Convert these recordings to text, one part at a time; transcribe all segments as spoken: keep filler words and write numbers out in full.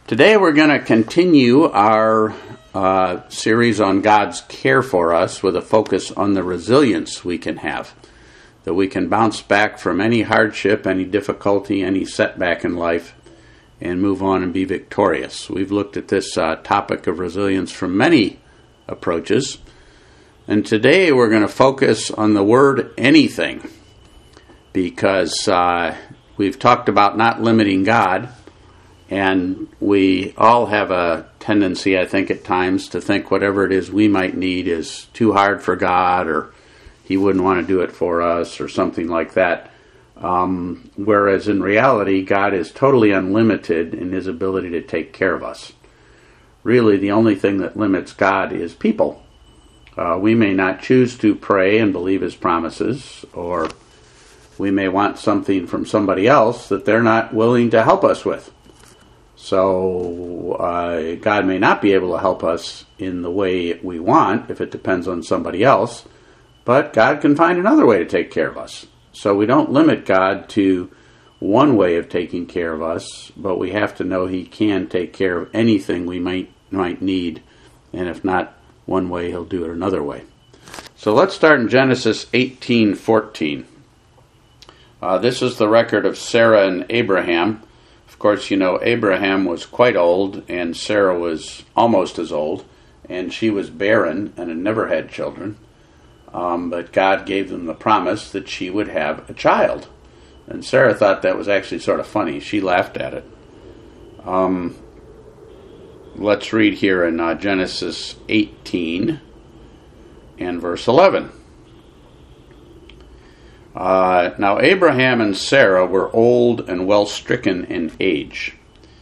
Today we're going to continue our uh, series on God's care for us with a focus on the resilience we can have, that we can bounce back from any hardship, any difficulty, any setback in life, and move on and be victorious. We've looked at this uh, topic of resilience from many approaches, and today we're going to focus on the word anything, because uh, we've talked about not limiting God. And we all have a tendency, I think, at times to think whatever it is we might need is too hard for God, or He wouldn't want to do it for us, or something like that. Um, whereas in reality, God is totally unlimited in His ability to take care of us. Really, the only thing that limits God is people. Uh, we may not choose to pray and believe His promises, or we may want something from somebody else that they're not willing to help us with. So uh, God may not be able to help us in the way we want if it depends on somebody else, but God can find another way to take care of us. So we don't limit God to one way of taking care of us, but we have to know He can take care of anything we might might need, and if not one way, He'll do it another way. So let's start in Genesis eighteen fourteen. Uh, this is the record of Sarah and Abraham. Of course, you know, Abraham was quite old, and Sarah was almost as old, and she was barren and had never had children. Um, but God gave them the promise that she would have a child. And Sarah thought that was actually sort of funny. She laughed at it. Um, let's read here in uh, Genesis eighteen and verse eleven. Uh, now Abraham and Sarah were old and well stricken in age,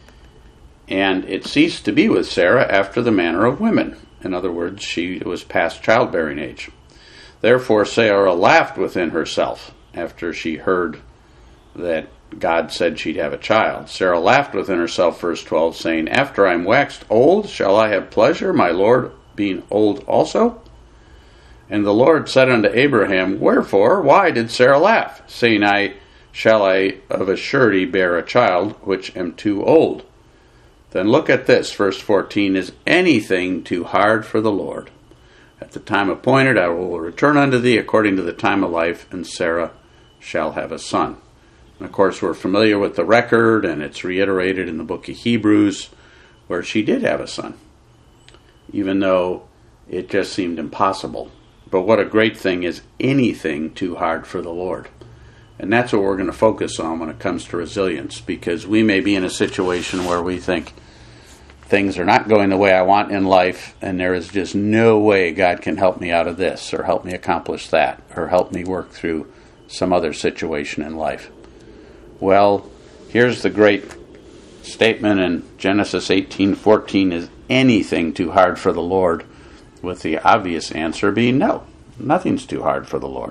and it ceased to be with Sarah after the manner of women. In other words, she was past childbearing age. Therefore Sarah laughed within herself after she heard that God said she'd have a child. Sarah laughed within herself, verse twelve, saying, After I am waxed old, shall I have pleasure, my Lord being old also? And the Lord said unto Abraham, Wherefore, why did Sarah laugh, saying, I shall I of a surety bear a child, which am too old? Then look at this, verse fourteen, Is anything too hard for the Lord? At the time appointed I will return unto thee according to the time of life, and Sarah shall have a son. And of course, we're familiar with the record, and it's reiterated in the book of Hebrews, where she did have a son, even though it just seemed impossible. But what a great thing is anything too hard for the Lord. And that's what we're going to focus on when it comes to resilience, because we may be in a situation where we think things are not going the way I want in life, and there is just no way God can help me out of this, or help me accomplish that, or help me work through some other situation in life. Well, here's the great statement in Genesis eighteen fourteen, Is anything too hard for the Lord? With the obvious answer being no. Nothing's too hard for the Lord.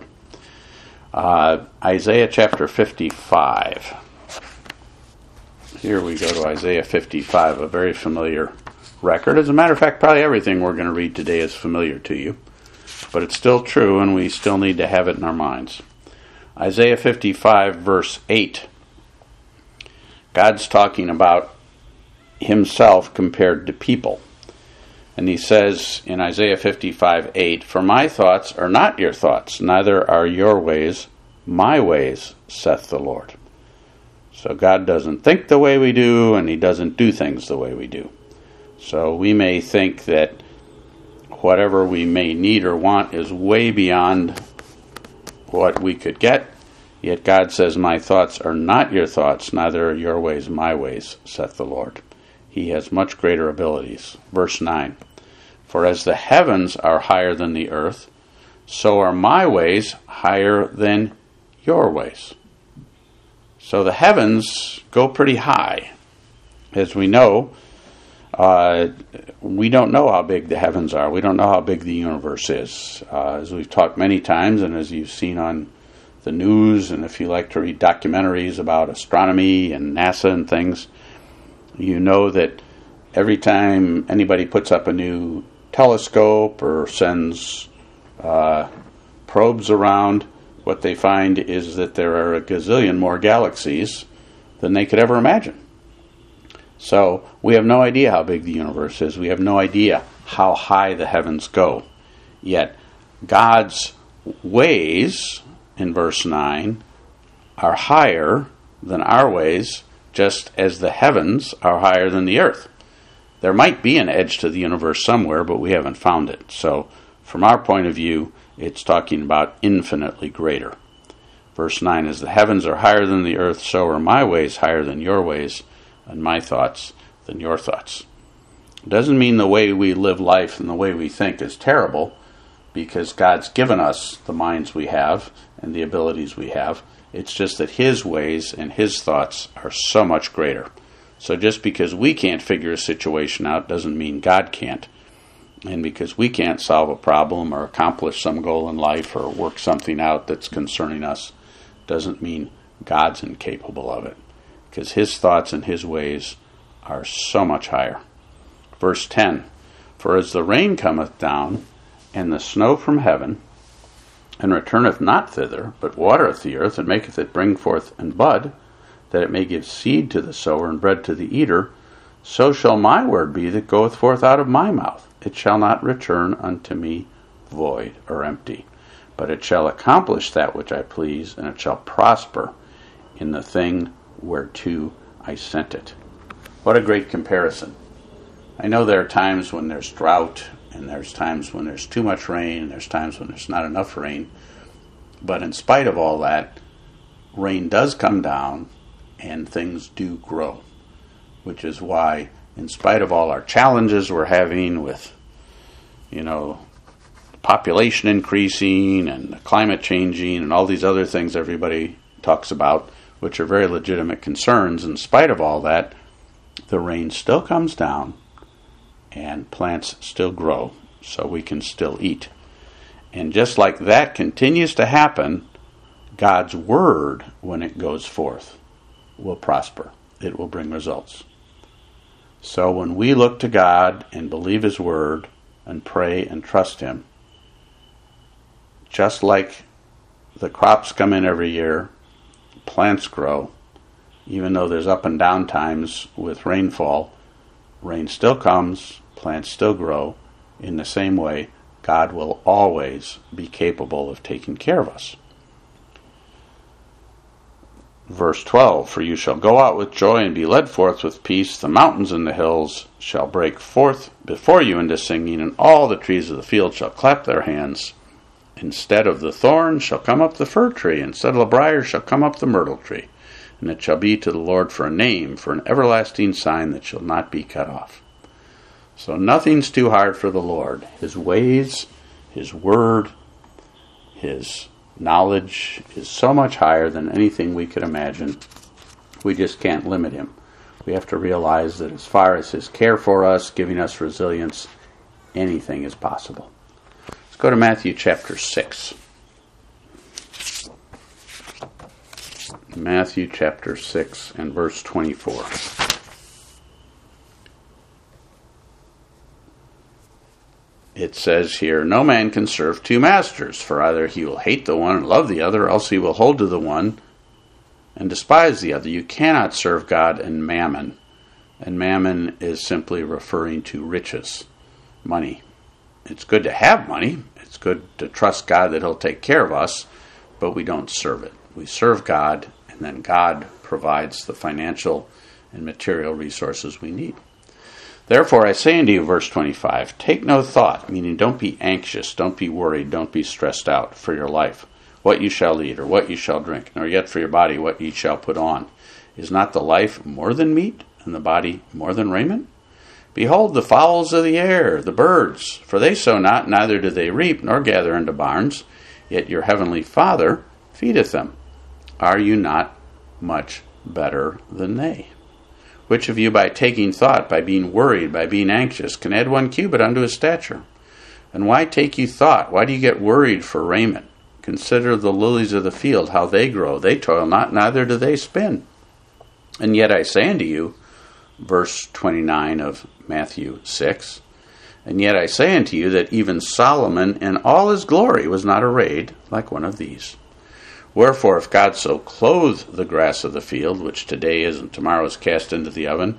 Uh, Isaiah chapter fifty-five. Here we go to Isaiah fifty-five, a very familiar record. As a matter of fact, probably everything we're going to read today is familiar to you. But it's still true, and we still need to have it in our minds. Isaiah fifty-five, verse eight. God's talking about Himself compared to people. And He says in Isaiah fifty-five, eight, For my thoughts are not your thoughts, neither are your ways my ways, saith the Lord. So God doesn't think the way we do, and He doesn't do things the way we do. So we may think that whatever we may need or want is way beyond what we could get, yet God says, My thoughts are not your thoughts, neither are your ways my ways, saith the Lord. He has much greater abilities. Verse nine, For as the heavens are higher than the earth, so are my ways higher than your ways. So the heavens go pretty high. As we know, uh, we don't know how big the heavens are. We don't know how big the universe is. Uh, as we've talked many times, and as you've seen on the news, and if you like to read documentaries about astronomy and NASA and things, you know that every time anybody puts up a new telescope or sends uh, probes around, what they find is that there are a gazillion more galaxies than they could ever imagine. So we have no idea how big the universe is. We have no idea how high the heavens go. Yet God's ways, in verse nine, are higher than our ways, just as the heavens are higher than the earth. There might be an edge to the universe somewhere, but we haven't found it. So from our point of view, it's talking about infinitely greater. Verse nine, as the heavens are higher than the earth, so are my ways higher than your ways, and my thoughts than your thoughts. It doesn't mean the way we live life and the way we think is terrible, because God's given us the minds we have and the abilities we have. It's just that His ways and His thoughts are so much greater. So just because we can't figure a situation out doesn't mean God can't. And because we can't solve a problem or accomplish some goal in life or work something out that's concerning us doesn't mean God's incapable of it. Because His thoughts and His ways are so much higher. Verse ten, for as the rain cometh down, and the snow from heaven, and returneth not thither, but watereth the earth, and maketh it bring forth and bud, that it may give seed to the sower and bread to the eater, so shall my word be that goeth forth out of my mouth. It shall not return unto me void or empty, but it shall accomplish that which I please, and it shall prosper in the thing whereto I sent it. What a great comparison. I know there are times when there's drought, and there's times when there's too much rain, and there's times when there's not enough rain. But in spite of all that, rain does come down, and things do grow. Which is why, in spite of all our challenges we're having with, you know, population increasing and climate changing and all these other things everybody talks about, which are very legitimate concerns, in spite of all that, the rain still comes down and plants still grow, so we can still eat. And just like that continues to happen, God's word, when it goes forth, will prosper. It will bring results. So when we look to God and believe His word and pray and trust Him, just like the crops come in every year, plants grow, even though there's up and down times with rainfall, rain still comes, plants still grow. In the same way, God will always be capable of taking care of us. Verse twelve, for you shall go out with joy and be led forth with peace. The mountains and the hills shall break forth before you into singing, and all the trees of the field shall clap their hands. Instead of the thorn shall come up the fir tree, instead of the briar shall come up the myrtle tree. And it shall be to the Lord for a name, for an everlasting sign that shall not be cut off. So nothing's too hard for the Lord. His ways, His word, His knowledge is so much higher than anything we could imagine. We just can't limit Him. We have to realize that as far as His care for us, giving us resilience, anything is possible. Let's go to Matthew chapter six. Matthew chapter six and verse twenty-four. It says here, no man can serve two masters, for either he will hate the one and love the other, or else he will hold to the one and despise the other. You cannot serve God and mammon. And mammon is simply referring to riches, money. It's good to have money. It's good to trust God that He'll take care of us, but we don't serve it. We serve God, and then God provides the financial and material resources we need. Therefore I say unto you, verse twenty-five, take no thought, meaning don't be anxious, don't be worried, don't be stressed out for your life, what you shall eat or what you shall drink, nor yet for your body what ye shall put on. Is not the life more than meat, and the body more than raiment? Behold the fowls of the air, the birds, for they sow not, neither do they reap, nor gather into barns, yet your heavenly Father feedeth them. Are you not much better than they? Which of you by taking thought, by being worried, by being anxious, can add one cubit unto his stature? And why take you thought? Why do you get worried for raiment? Consider the lilies of the field, how they grow. They toil not, neither do they spin. And yet I say unto you, verse twenty-nine of Matthew six, and yet I say unto you that even Solomon in all his glory was not arrayed like one of these. Wherefore, if God so clothe the grass of the field, which today is and tomorrow is cast into the oven,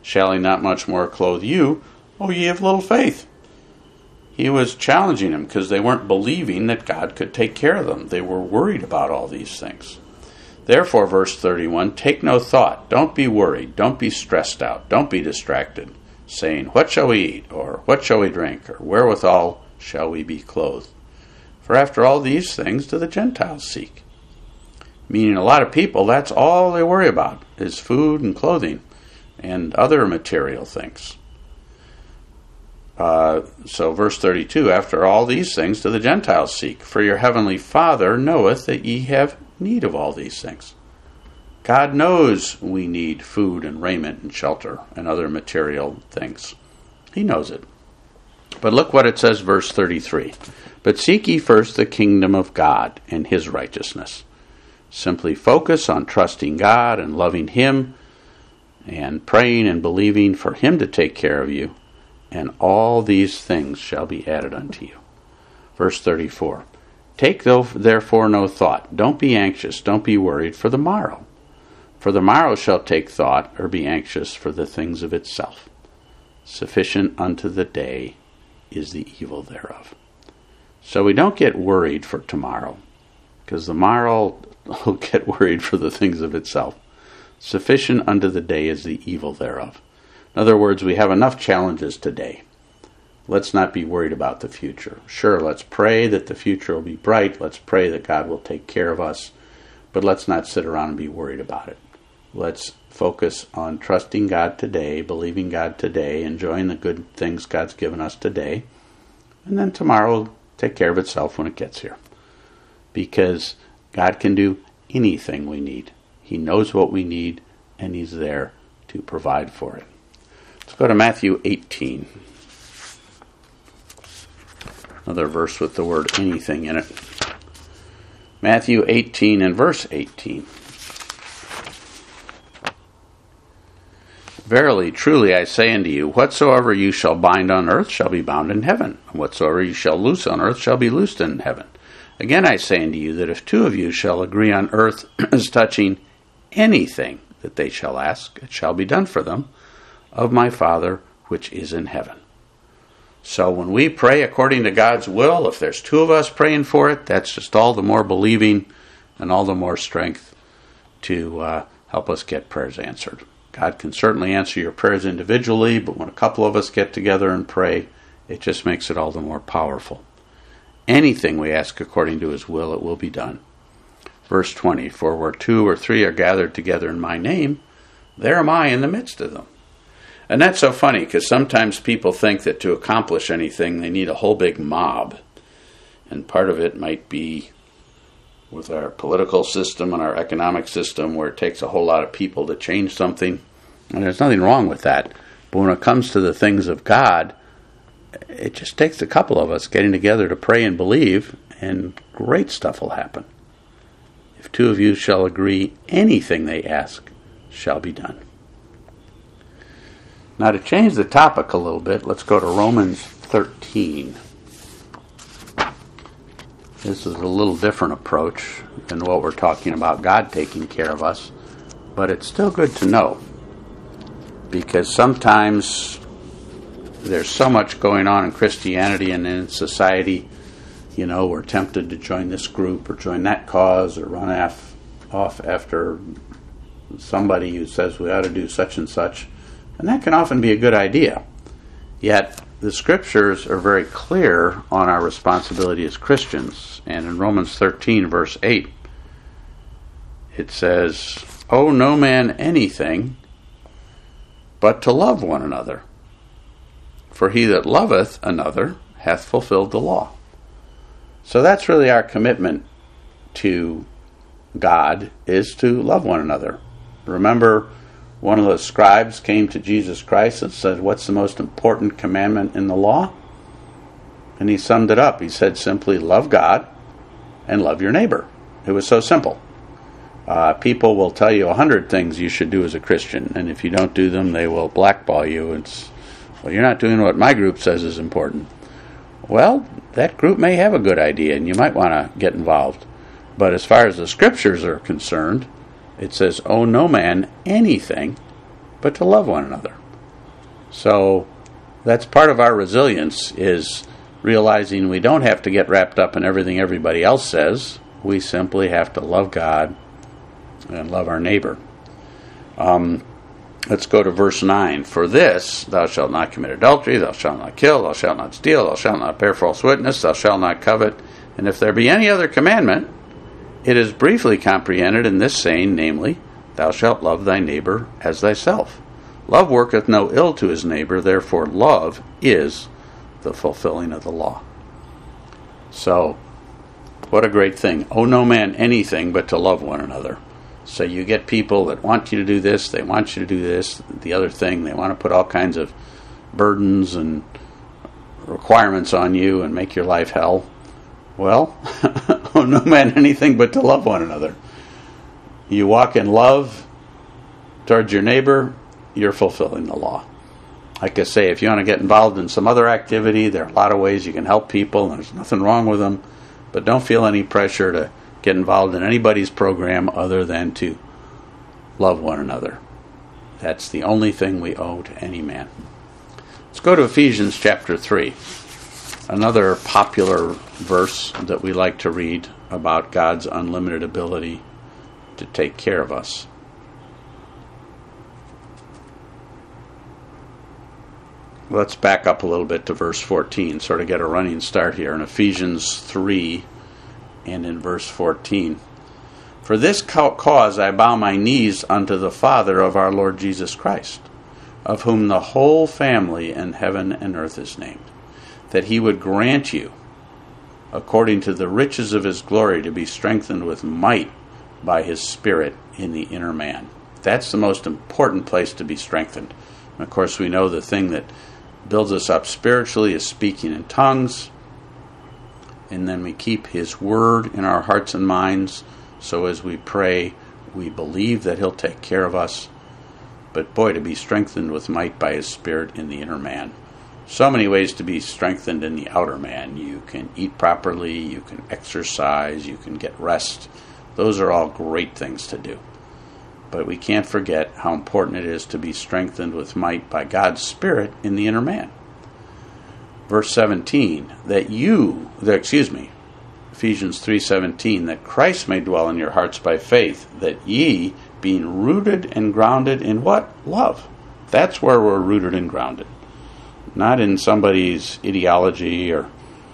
shall he not much more clothe you, O ye of little faith? He was challenging them because they weren't believing that God could take care of them. They were worried about all these things. Therefore, verse thirty-one, take no thought. Don't be worried. Don't be stressed out. Don't be distracted, saying, what shall we eat? Or what shall we drink? Or wherewithal shall we be clothed? For after all these things do the Gentiles seek. Meaning a lot of people, that's all they worry about, is food and clothing and other material things. Uh, so verse thirty-two, after all these things do the Gentiles seek, for your heavenly Father knoweth that ye have need of all these things. God knows we need food and raiment and shelter and other material things. He knows it. But look what it says, verse thirty-three. But seek ye first the kingdom of God and his righteousness. Simply focus on trusting God and loving him and praying and believing for him to take care of you, and all these things shall be added unto you. Verse thirty-four. Take therefore no thought. Don't be anxious. Don't be worried for the morrow. For the morrow shall take thought, or be anxious for the things of itself. Sufficient unto the day is the evil thereof. So we don't get worried for tomorrow, because the morrow will get worried for the things of itself. Sufficient unto the day is the evil thereof. In other words, we have enough challenges today. Let's not be worried about the future. Sure, let's pray that the future will be bright. Let's pray that God will take care of us. But let's not sit around and be worried about it. Let's focus on trusting God today, believing God today, enjoying the good things God's given us today. And then tomorrow will take care of itself when it gets here. Because God can do anything we need. He knows what we need, and he's there to provide for it. Let's go to Matthew eighteen. Another verse with the word anything in it. Matthew eighteen and verse eighteen. Verily, truly, I say unto you, whatsoever you shall bind on earth shall be bound in heaven, and whatsoever you shall loose on earth shall be loosed in heaven. Again I say unto you, that if two of you shall agree on earth as touching anything that they shall ask, it shall be done for them of my Father which is in heaven. So when we pray according to God's will, if there's two of us praying for it, that's just all the more believing and all the more strength to uh, help us get prayers answered. God can certainly answer your prayers individually, but when a couple of us get together and pray, it just makes it all the more powerful. Anything we ask according to his will, it will be done. Verse twenty, for where two or three are gathered together in my name, there am I in the midst of them. And that's so funny, because sometimes people think that to accomplish anything, they need a whole big mob. And part of it might be with our political system and our economic system, where it takes a whole lot of people to change something. And there's nothing wrong with that. But when it comes to the things of God, it just takes a couple of us getting together to pray and believe, and great stuff will happen. If two of you shall agree, anything they ask shall be done. Now, to change the topic a little bit, let's go to Romans thirteen. This is a little different approach than what we're talking about, God taking care of us, but it's still good to know, because sometimes there's so much going on in Christianity and in society. You know, we're tempted to join this group or join that cause or run af- off after somebody who says we ought to do such and such. And that can often be a good idea. Yet, the scriptures are very clear on our responsibility as Christians. And in Romans thirteen, verse eight, it says, owe no man anything but to love one another. For he that loveth another hath fulfilled the law. So that's really our commitment to God, is to love one another. Remember, one of the scribes came to Jesus Christ and said, what's the most important commandment in the law? And he summed it up. He said simply, love God and love your neighbor. It was so simple. Uh, people will tell you a hundred things you should do as a Christian, and if you don't do them, they will blackball you. It's, well, you're not doing what my group says is important. Well, that group may have a good idea, and you might want to get involved. But as far as the scriptures are concerned, it says, owe no man anything but to love one another. So that's part of our resilience, is realizing we don't have to get wrapped up in everything everybody else says. We simply have to love God and love our neighbor. Um, let's go to verse nine. For this, thou shalt not commit adultery, thou shalt not kill, thou shalt not steal, thou shalt not bear false witness, thou shalt not covet. And if there be any other commandment, it is briefly comprehended in this saying, namely, thou shalt love thy neighbor as thyself. Love worketh no ill to his neighbor, therefore love is the fulfilling of the law. So, what a great thing. Owe no man anything but to love one another. So you get people that want you to do this, they want you to do this, the other thing, they want to put all kinds of burdens and requirements on you and make your life hell. Well, owe no man anything but to love one another. You walk in love towards your neighbor, you're fulfilling the law. Like I say, if you want to get involved in some other activity, there are a lot of ways you can help people, and there's nothing wrong with them. But don't feel any pressure to get involved in anybody's program other than to love one another. That's the only thing we owe to any man. Let's go to Ephesians chapter three. Another popular verse that we like to read about God's unlimited ability to take care of us. Let's back up a little bit to verse fourteen, sort of get a running start here in Ephesians three and in verse fourteen. For this cause I bow my knees unto the Father of our Lord Jesus Christ, of whom the whole family in heaven and earth is named, that he would grant you, according to the riches of his glory, to be strengthened with might by his Spirit in the inner man. That's the most important place to be strengthened. And of course, we know the thing that builds us up spiritually is speaking in tongues, and then we keep his word in our hearts and minds, so as we pray, we believe that he'll take care of us. But boy, to be strengthened with might by his Spirit in the inner man. So many ways to be strengthened in the outer man. You can eat properly, you can exercise, you can get rest. Those are all great things to do. But we can't forget how important it is to be strengthened with might by God's Spirit in the inner man. Verse seventeen, that you, excuse me, Ephesians three seventeen, that Christ may dwell in your hearts by faith, that ye, being rooted and grounded in what? Love. That's where we're rooted and grounded. Not in somebody's ideology or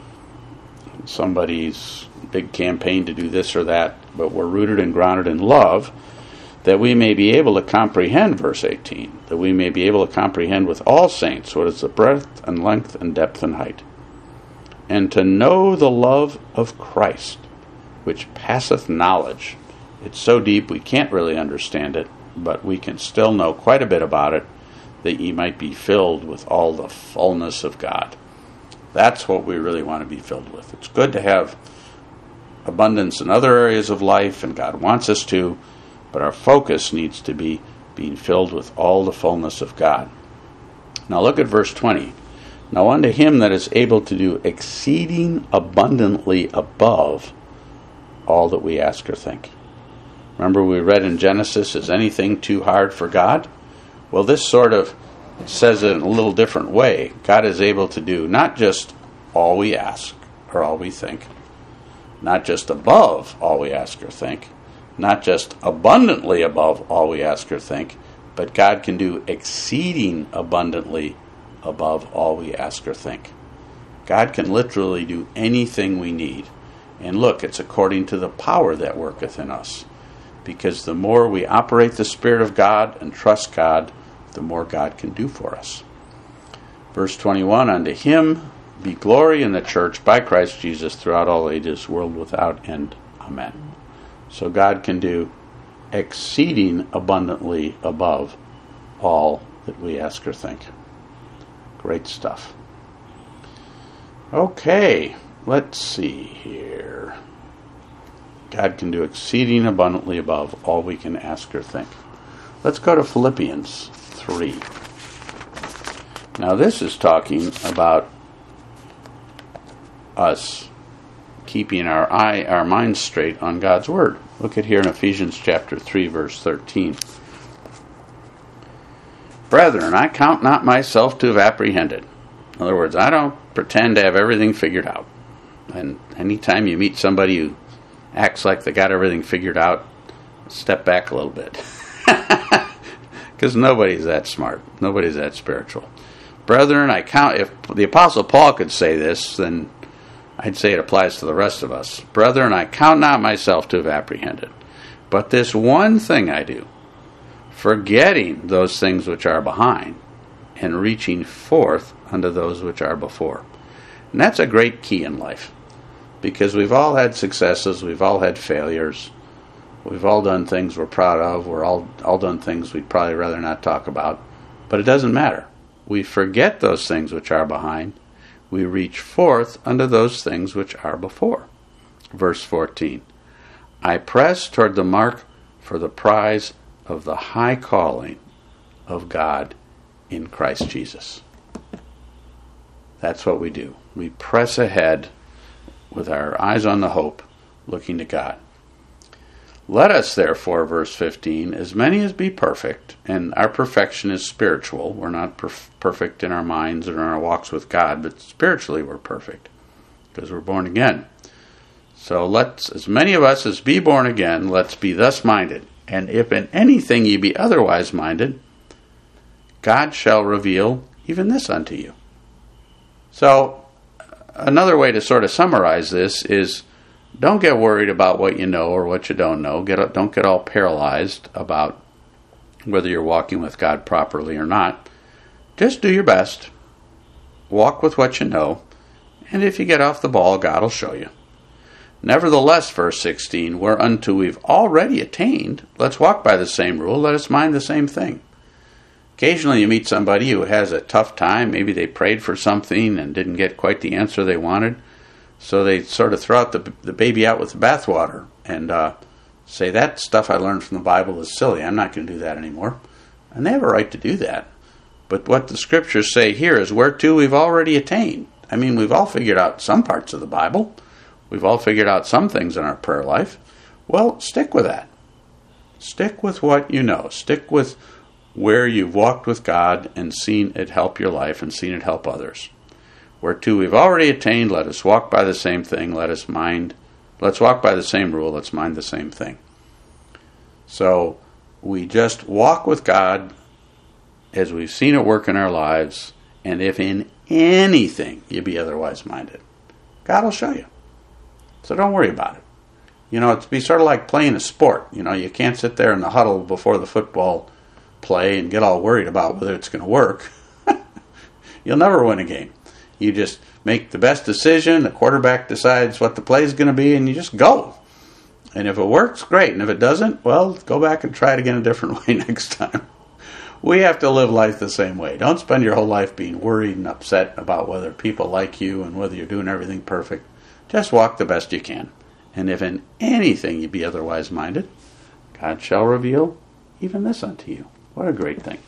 somebody's big campaign to do this or that, but we're rooted and grounded in love, that we may be able to comprehend, verse eighteen, that we may be able to comprehend with all saints what is the breadth and length and depth and height, and to know the love of Christ, which passeth knowledge. It's so deep we can't really understand it, but we can still know quite a bit about it, that ye might be filled with all the fullness of God. That's what we really want to be filled with. It's good to have abundance in other areas of life, and God wants us to, but our focus needs to be being filled with all the fullness of God. Now look at verse twenty. Now unto him that is able to do exceeding abundantly above all that we ask or think. Remember we read in Genesis, is anything too hard for God? Well, this sort of says it in a little different way. God is able to do not just all we ask or all we think, not just above all we ask or think, not just abundantly above all we ask or think, but God can do exceeding abundantly above all we ask or think. God can literally do anything we need. And look, it's according to the power that worketh in us. Because the more we operate the Spirit of God and trust God, the more God can do for us. Verse twenty-one, unto him be glory in the church by Christ Jesus throughout all ages, world without end. Amen. So God can do exceeding abundantly above all that we ask or think. Great stuff. Okay, let's see here. God can do exceeding abundantly above all we can ask or think. Let's go to Philippians three. Now this is talking about us keeping our eye, our minds straight on God's Word. Look at here in Ephesians chapter three, verse thirteen. Brethren, I count not myself to have apprehended. In other words, I don't pretend to have everything figured out. And anytime you meet somebody who acts like they got everything figured out, step back a little bit. Because nobody's that smart. Nobody's that spiritual. Brethren, I count, if the Apostle Paul could say this, then I'd say it applies to the rest of us. Brethren, I count not myself to have apprehended, but this one thing I do, forgetting those things which are behind, and reaching forth unto those which are before. And that's a great key in life, because we've all had successes, we've all had failures, we've all done things we're proud of, we're all, all done things we'd probably rather not talk about, but it doesn't matter. We forget those things which are behind, we reach forth unto those things which are before. Verse fourteen, I press toward the mark for the prize of the high calling of God in Christ Jesus. That's what we do. We press ahead with our eyes on the hope, looking to God. Let us therefore, verse fifteen, as many as be perfect, and our perfection is spiritual. We're not perf- perfect in our minds and in our walks with God, but spiritually we're perfect, because we're born again. So let's, as many of us as be born again, let's be thus minded. And if in anything ye be otherwise minded, God shall reveal even this unto you. So, another way to sort of summarize this is, don't get worried about what you know or what you don't know. Get, don't get all paralyzed about whether you're walking with God properly or not. Just do your best. Walk with what you know. And if you get off the ball, God will show you. Nevertheless, verse sixteen, whereunto we've already attained, let's walk by the same rule, let us mind the same thing. Occasionally you meet somebody who has a tough time. Maybe they prayed for something and didn't get quite the answer they wanted. So they sort of throw out the, the baby out with the bathwater and uh, say, that stuff I learned from the Bible is silly. I'm not going to do that anymore. And they have a right to do that. But what the scriptures say here is whereto we've already attained. I mean, we've all figured out some parts of the Bible. We've all figured out some things in our prayer life. Well, stick with that. Stick with what you know. Stick with where you've walked with God and seen it help your life and seen it help others. Whereto we've already attained, let us walk by the same thing, let us mind, let's walk by the same rule, let's mind the same thing. So we just walk with God as we've seen it work in our lives, and if in anything you be otherwise minded, God will show you. So don't worry about it. You know, it's be sort of like playing a sport. You know, you can't sit there in the huddle before the football play and get all worried about whether it's going to work. You'll never win a game. You just make the best decision, the quarterback decides what the play is going to be, and you just go. And if it works, great. And if it doesn't, well, go back and try it again a different way next time. We have to live life the same way. Don't spend your whole life being worried and upset about whether people like you and whether you're doing everything perfect. Just walk the best you can. And if in anything you be otherwise minded, God shall reveal even this unto you. What a great thing.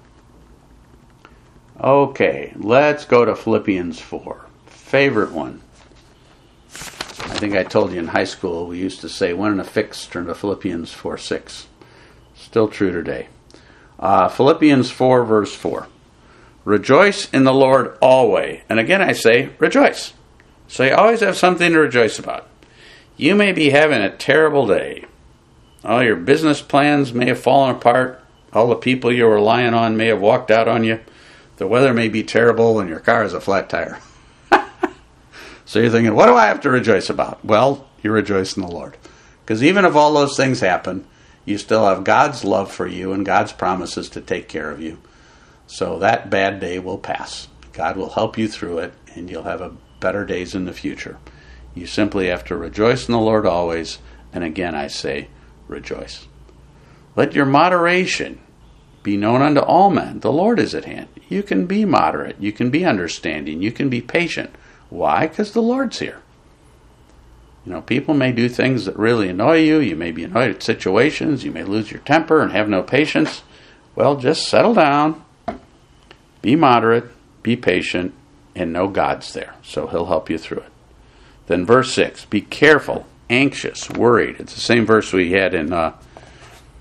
Okay, let's go to Philippians four. Favorite one. I think I told you in high school we used to say, when in a fix, turn to Philippians four six. Still true today. Uh, Philippians four verse four. Rejoice in the Lord always. And again I say, rejoice. So you always have something to rejoice about. You may be having a terrible day. All your business plans may have fallen apart. All the people you're relying on may have walked out on you. The weather may be terrible and your car has a flat tire. So you're thinking, what do I have to rejoice about? Well, you rejoice in the Lord. Because even if all those things happen, you still have God's love for you and God's promises to take care of you. So that bad day will pass. God will help you through it, and you'll have a better days in the future. You simply have to rejoice in the Lord always, and again I say, rejoice. Let your moderation be known unto all men. The Lord is at hand. You can be moderate. You can be understanding. You can be patient. Why? Because the Lord's here. You know, people may do things that really annoy you. You may be annoyed at situations. You may lose your temper and have no patience. Well, just settle down. Be moderate. Be patient. And know God's there. So He'll help you through it. Then verse six. Be careful, anxious, worried. It's the same verse we had in uh,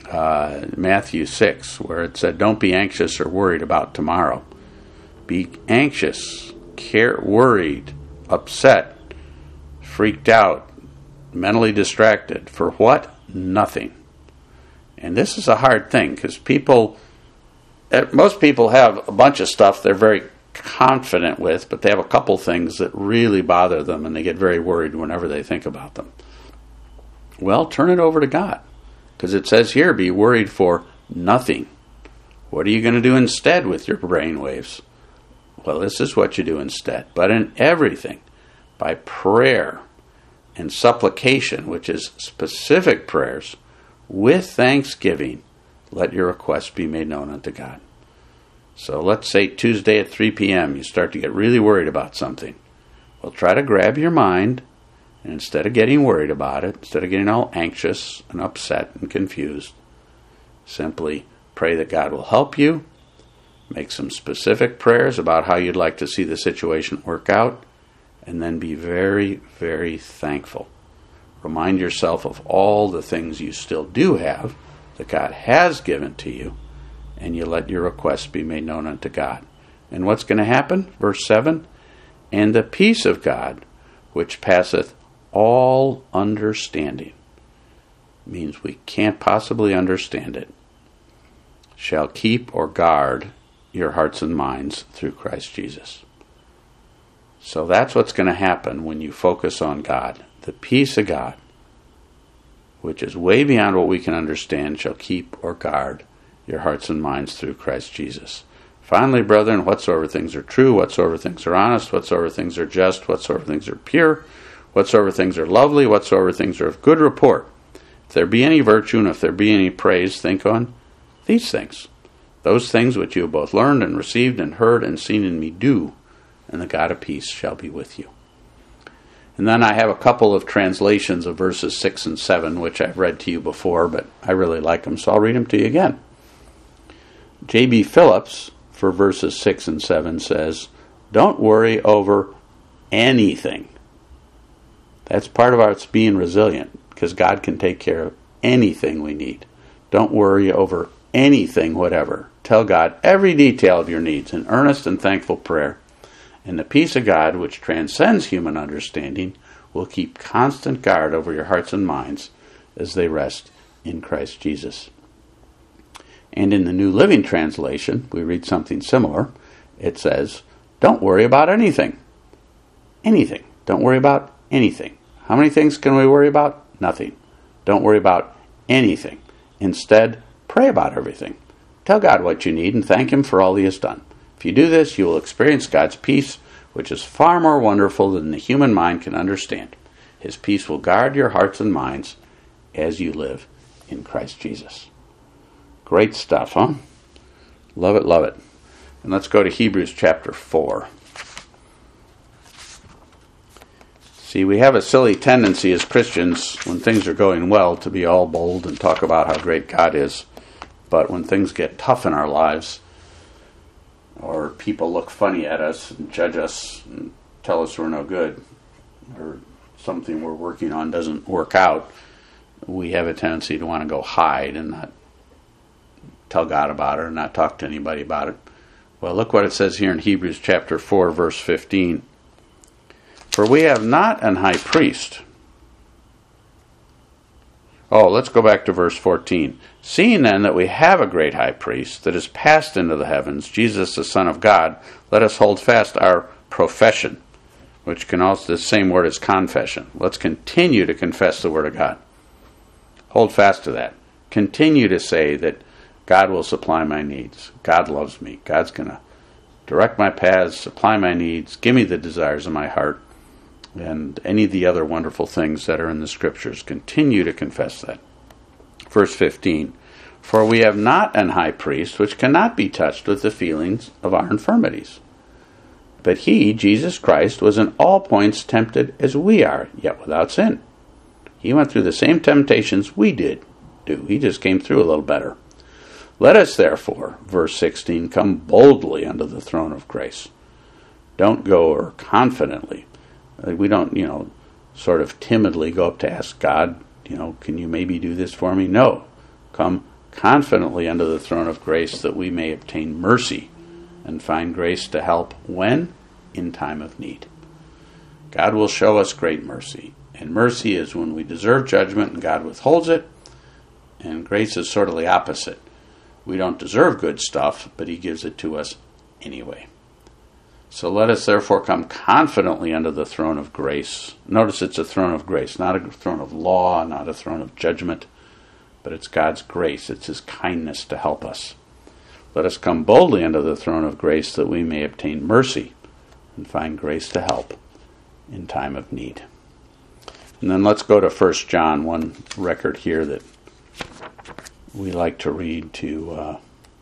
uh, Matthew six, where it said, don't be anxious or worried about tomorrow. Be anxious, care, worried, upset, freaked out, mentally distracted. For what? Nothing. And this is a hard thing, because people, most people have a bunch of stuff they're very confident with, but they have a couple things that really bother them, and they get very worried whenever they think about them. Well, turn it over to God, because it says here, be worried for nothing. What are you going to do instead with your brain waves? Well, this is what you do instead. But in everything, by prayer and supplication, which is specific prayers, with thanksgiving, let your requests be made known unto God. So let's say Tuesday at three p.m. you start to get really worried about something. Well, try to grab your mind, and instead of getting worried about it, instead of getting all anxious and upset and confused, simply pray that God will help you. Make some specific prayers about how you'd like to see the situation work out, and then be very, very thankful. Remind yourself of all the things you still do have that God has given to you, and you let your requests be made known unto God. And what's going to happen? Verse seven, and the peace of God, which passeth all understanding, means we can't possibly understand it, shall keep or guard your hearts and minds through Christ Jesus. So that's what's going to happen when you focus on God. The peace of God, which is way beyond what we can understand, shall keep or guard your hearts and minds through Christ Jesus. Finally, brethren, whatsoever things are true, whatsoever things are honest, whatsoever things are just, whatsoever things are pure, whatsoever things are lovely, whatsoever things are of good report, if there be any virtue and if there be any praise, think on these things. Those things which you have both learned and received and heard and seen in me do, and the God of peace shall be with you. And then I have a couple of translations of verses six and seven, which I've read to you before, but I really like them, so I'll read them to you again. J B Phillips, for verses six and seven, says, don't worry over anything. That's part of our being resilient, because God can take care of anything we need. Don't worry over anything, whatever. Tell God every detail of your needs in earnest and thankful prayer. And the peace of God, which transcends human understanding, will keep constant guard over your hearts and minds as they rest in Christ Jesus. And in the New Living Translation, we read something similar. It says, don't worry about anything. Anything. Don't worry about anything. How many things can we worry about? Nothing. Don't worry about anything. Instead, pray about everything. Tell God what you need and thank Him for all He has done. If you do this, you will experience God's peace, which is far more wonderful than the human mind can understand. His peace will guard your hearts and minds as you live in Christ Jesus. Great stuff, huh? Love it, love it. And let's go to Hebrews chapter four. See, we have a silly tendency as Christians, when things are going well, to be all bold and talk about how great God is. But when things get tough in our lives, or people look funny at us and judge us and tell us we're no good, or something we're working on doesn't work out, we have a tendency to want to go hide and not tell God about it or not talk to anybody about it. Well, look what it says here in Hebrews chapter four, verse fifteen. For we have not an high priest. Oh, let's go back to verse fourteen. Seeing then that we have a great high priest that is passed into the heavens, Jesus the Son of God, let us hold fast our profession, which can also, the same word as confession. Let's continue to confess the Word of God. Hold fast to that. Continue to say that God will supply my needs. God loves me. God's going to direct my paths, supply my needs, give me the desires of my heart, and any of the other wonderful things that are in the Scriptures. Continue to confess that. Verse fifteen, for we have not an high priest which cannot be touched with the feelings of our infirmities. But he, Jesus Christ, was in all points tempted as we are, yet without sin. He went through the same temptations we did do. He just came through a little better. Let us therefore, verse sixteen, come boldly unto the throne of grace. Don't go or confidently. We don't, you know, sort of timidly go up to ask God, you know, can you maybe do this for me? No. Come confidently under the throne of grace that we may obtain mercy and find grace to help when? In time of need. God will show us great mercy. And mercy is when we deserve judgment and God withholds it. And grace is sort of the opposite. We don't deserve good stuff, but he gives it to us anyway. So let us therefore come confidently under the throne of grace. Notice it's a throne of grace, not a throne of law, not a throne of judgment, but it's God's grace. It's his kindness to help us. Let us come boldly under the throne of grace that we may obtain mercy and find grace to help in time of need. And then let's go to First John, one record here that we like to read to uh,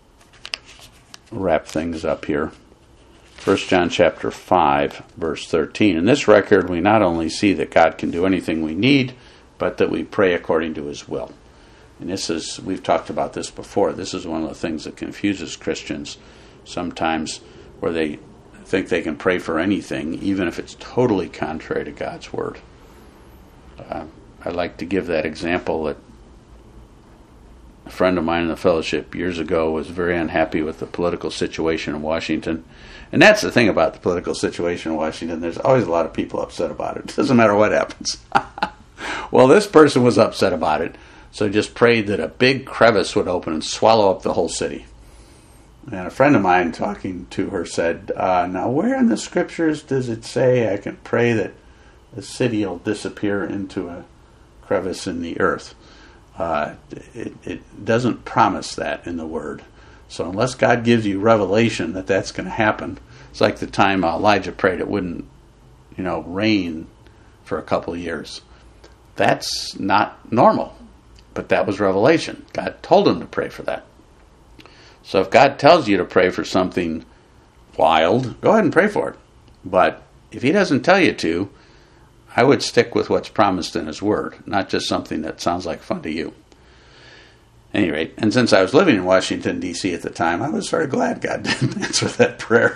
wrap things up here. First John chapter five, verse thirteen. In this record, we not only see that God can do anything we need, but that we pray according to his will. And this is, we've talked about this before, this is one of the things that confuses Christians sometimes, where they think they can pray for anything, even if it's totally contrary to God's word. Uh, I like to give that example that a friend of mine in the fellowship years ago was very unhappy with the political situation in Washington. And that's the thing about the political situation in Washington. There's always a lot of people upset about it. It doesn't matter what happens. Well, this person was upset about it, so just prayed that a big crevice would open and swallow up the whole city. And a friend of mine talking to her said, uh, now where in the scriptures does it say I can pray that the city will disappear into a crevice in the earth? Uh, it, it doesn't promise that in the Word. So unless God gives you revelation that that's going to happen, it's like the time Elijah prayed it wouldn't, you know, rain for a couple of years. That's not normal, but that was revelation. God told him to pray for that. So if God tells you to pray for something wild, go ahead and pray for it. But if he doesn't tell you to, I would stick with what's promised in his word, not just something that sounds like fun to you. At any rate, and since I was living in Washington, D C at the time, I was very glad God didn't answer that prayer.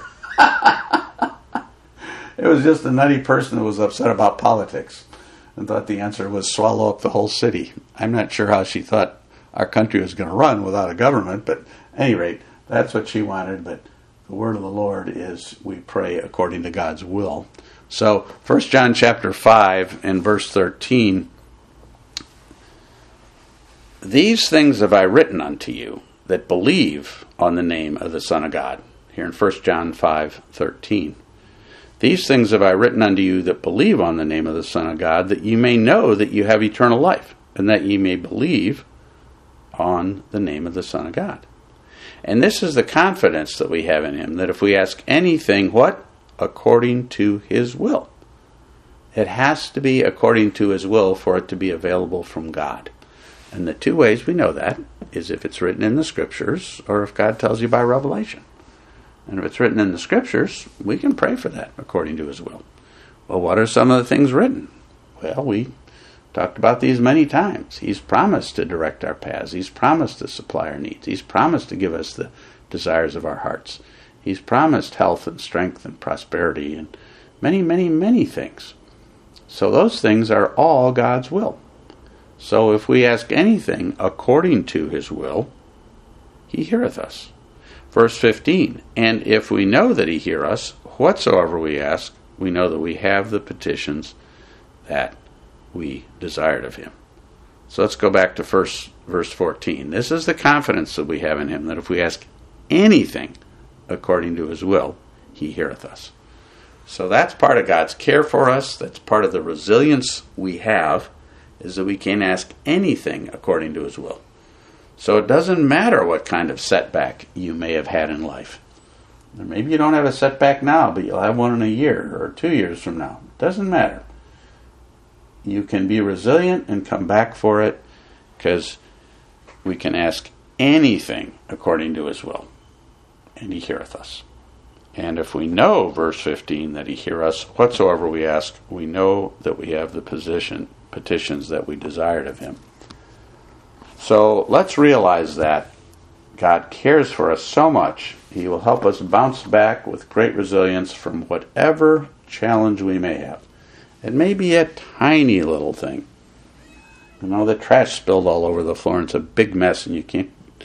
It was just a nutty person who was upset about politics and thought the answer was swallow up the whole city. I'm not sure how she thought our country was going to run without a government, but at any rate, that's what she wanted. But the word of the Lord is we pray according to God's will. So, First John chapter five and verse thirteen, these things have I written unto you that believe on the name of the Son of God. Here in First John five thirteen. These things have I written unto you that believe on the name of the Son of God, that ye may know that you have eternal life, and that ye may believe on the name of the Son of God. And this is the confidence that we have in him, that if we ask anything, what? According to his will. It has to be according to his will for it to be available from God. And the two ways we know that is if it's written in the scriptures or if God tells you by revelation. And if it's written in the scriptures, we can pray for that according to his will. Well, what are some of the things written? Well, we talked about these many times. He's promised to direct our paths. He's promised to supply our needs. He's promised to give us the desires of our hearts. He's promised health and strength and prosperity and many, many, many things. So those things are all God's will. So if we ask anything according to his will, he heareth us. Verse fifteen, and if we know that he hear us, whatsoever we ask, we know that we have the petitions that we desired of him. So let's go back to first verse fourteen. This is the confidence that we have in him, that if we ask anything according to his will, he heareth us. So that's part of God's care for us. That's part of the resilience we have, is that we can ask anything according to his will. So it doesn't matter what kind of setback you may have had in life. Or maybe you don't have a setback now, but you'll have one in a year or two years from now. It doesn't matter. You can be resilient and come back for it, because we can ask anything according to his will, and he heareth us. And if we know, verse fifteen, that he hear us whatsoever we ask, we know that we have the position, petitions that we desired of him. So let's realize that God cares for us so much, he will help us bounce back with great resilience from whatever challenge we may have. It may be a tiny little thing. You know, the trash spilled all over the floor and it's a big mess and you can't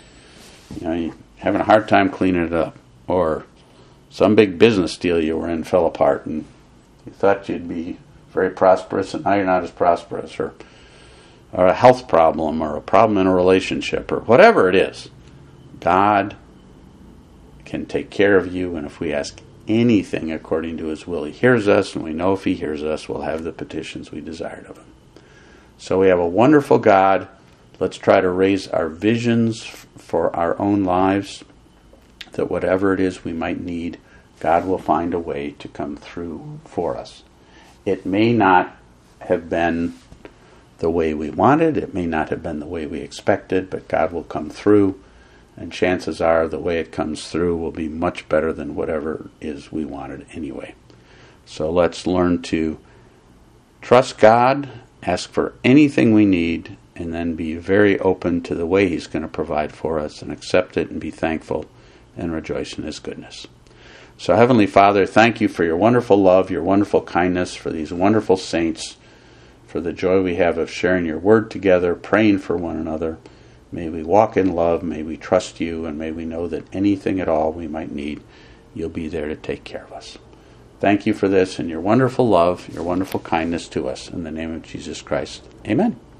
You know, you're having a hard time cleaning it up. Or some big business deal you were in fell apart and you thought you'd be very prosperous and now you're not as prosperous. Or, or a health problem or a problem in a relationship or whatever it is. God can take care of you, and if we ask anything according to His will, He hears us, and we know if He hears us, we'll have the petitions we desired of Him. So we have a wonderful God. Let's try to raise our visions for our own lives, that whatever it is we might need, God will find a way to come through for us. It may not have been the way we wanted, it may not have been the way we expected, but God will come through, and chances are the way it comes through will be much better than whatever it is we wanted anyway. So let's learn to trust God, ask for anything we need, and then be very open to the way He's going to provide for us, and accept it and be thankful and rejoice in His goodness. So Heavenly Father, thank You for Your wonderful love, Your wonderful kindness, for these wonderful saints, for the joy we have of sharing Your word together, praying for one another. May we walk in love, may we trust You, and may we know that anything at all we might need, You'll be there to take care of us. Thank You for this and Your wonderful love, Your wonderful kindness to us. In the name of Jesus Christ, amen.